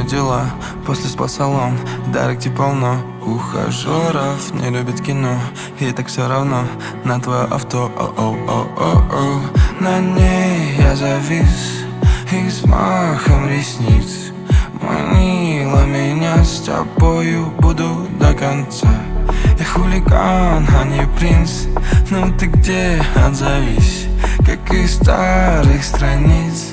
нее дела? После спа-салон, дайректе полно ухажеров, не любит кино, ей так все равно на твое авто. О-о-о-о-о. На ней я завис и с махом ресниц манила меня, с тобою буду до конца. Я хулиган, а не принц. Ну ты где? Отзовись, как из старых страниц.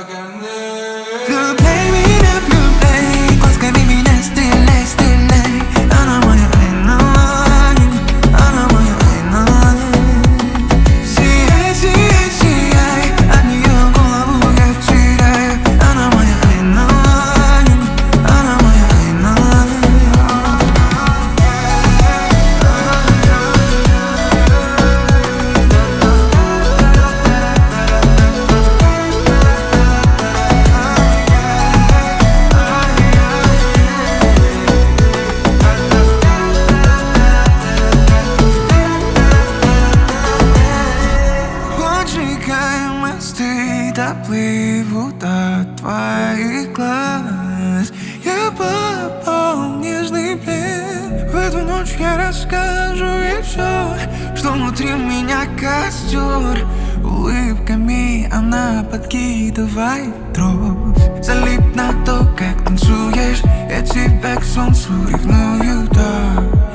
Влюбляй меня, влюбляй, глазками меня стреляй, стреляй. Она моя Айналайн, она моя Айналайн. Сияй, сияй, сияй, от нее голову я теряю. Она моя Айналайн, она моя Айналайн. Поджигаю мосты, доплывут от твоих глаз. Я попал в нежный плен. В эту ночь я расскажу ей все, что внутри меня костер. Улыбками она подкидывает дрожь. Залип на то, как танцуешь, я тебя к солнцу ревную, да.